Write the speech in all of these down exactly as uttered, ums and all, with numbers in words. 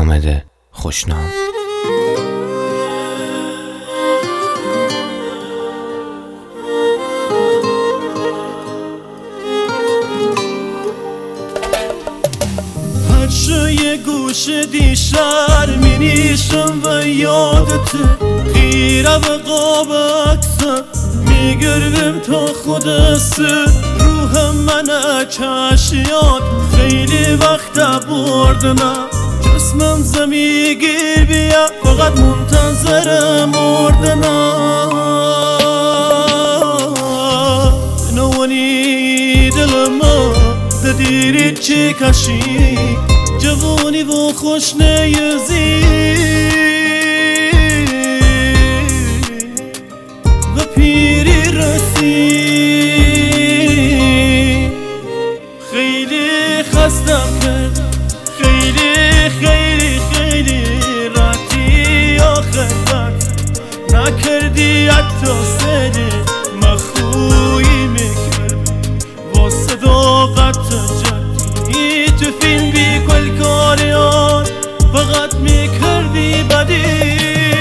حامد خوشنام. یه گوش دی شرمی نیشم و یادت خیره و قاب اکسر میگرم تا خودست روح من چشیات خیلی وقت بردنم جسمم زمی گیر بیا فقط منتظر مردنم نوانی دلما دیری چی کشی جوانی و خوش نیزی و پیری رسی خیلی خستم کرد خیلی خیلی خیلی راتی آخر وقت نکردی حتی سری مخوی میکرد و صداقت جدی تو فیلم بی کل کاریان فقط میکردی بدی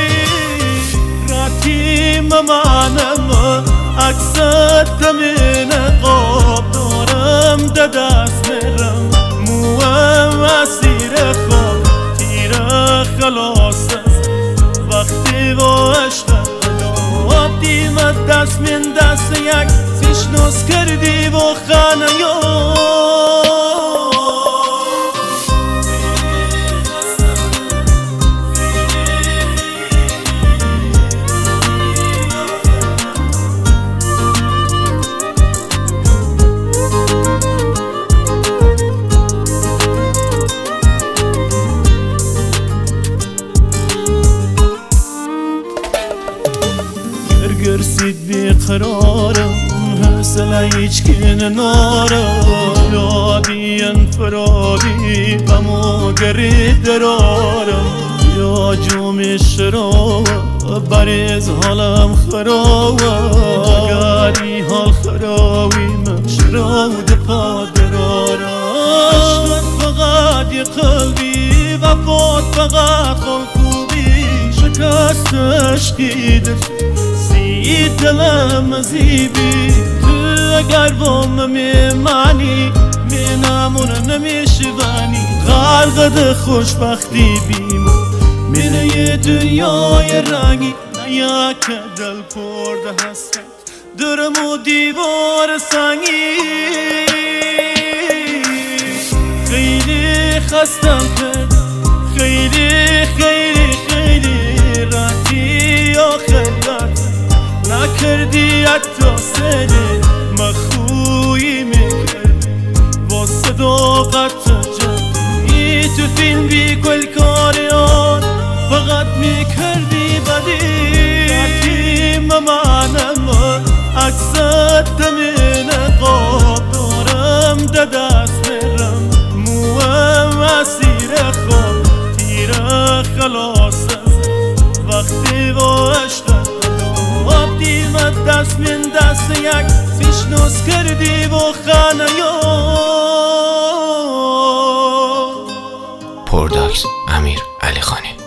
راتی ممانم عکست دمین قاب دارم ده دست میرم موام اسیر خواب تیر خلاص است وقتی و عشق خلاب دیمت دست من دست یک سیشنوس کردی و خانه یا گرسید بیقرارم حوصله هیچ که نارم یادی فراری غمو گرید درارم یا جوم شراب بریز حالم خراب گاری حال خرابی من شرود پا درارم عشقت فقط یه قلبی وفات فقط خلقوبی شکست عشقی دفت دلم زیبی تو اگر وام میمانی منامون نمیشوانی غرقد خوشبختی بیم میره یه دنیای رنگی نیا که دل پرده هست درم و دیوار سنگی خیلی خستم کرد خیلی خیلی خیلی راتی آخر نکردی حتی سری مخوی میکرد با صداقت جدی تو فیلم بی کل کاریان فقط میکردی بدی راتی ممانم عکست دمین قاب دارم ده دست میرم موام اسیر خواب تیر خلاص است وقتی و عشق آب دیمت دست من دست یک سیشنوس کردی و خانه یا پرداکس امیر علی خانی.